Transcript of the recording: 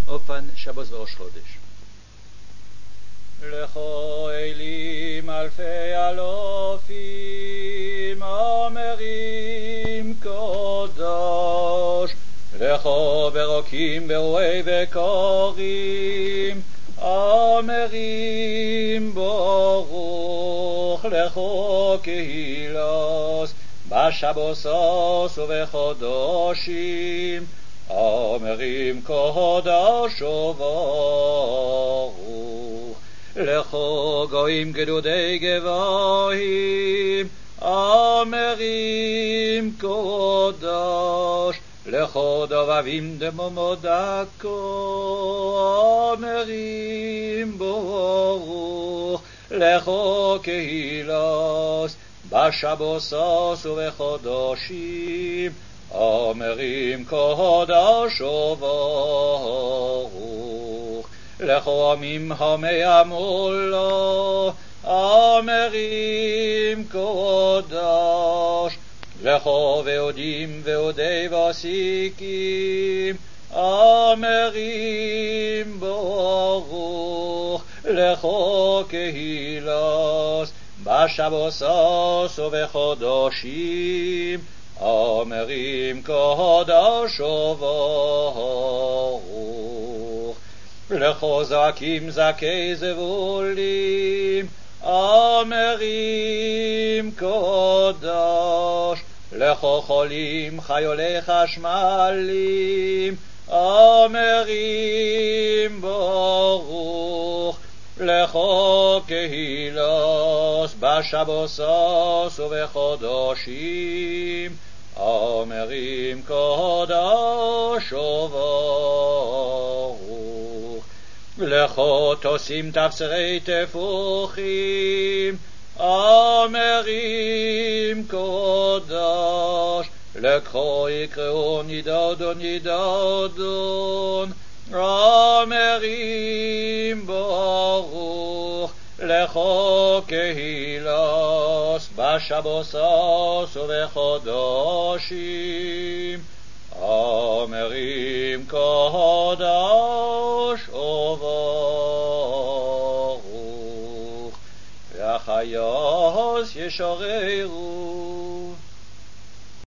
אופן שבת וראש חודש. לכו אלים אלפי אלופים, אומרים קדוש. לכו ברוקים ברואי וקוראים, אומרים ברוך. לכו קהילוס בשבוסוס ובחודשים, אומרים קדוש וברוך. לכו גויים גדודי גבוהים, אומרים קדוש. לכו דובבים דממו דקו, אומרים ברוך. לכו קהילוס בשבוסוס ובחודשים, אומרים קדוש וברוך. לכו עמים הומי עמולו, אומרים קדוש. לכו ועודים ועודי ועסיקים, אומרים ברוך. לכו קהילוס בשבוסוס ובחודשים, אומרים קדוש וברוך. לכו זקים זכי זבולים, אומרים קדוש. לכו חולים חיולי חשמלים, אומרים ברוך. לכו קהילוס בשבוסוס ובחודשים, אומרים קדוש וברוך. לכו תוסים תבשרי תפוחים, אומרים קדוש. לכו יקראו נידודון נידודון, אומרים ברוך. לכו קהילוס בשבוסוס ובחודשים, אומרים קדוש וברוך. והחיות ישוררו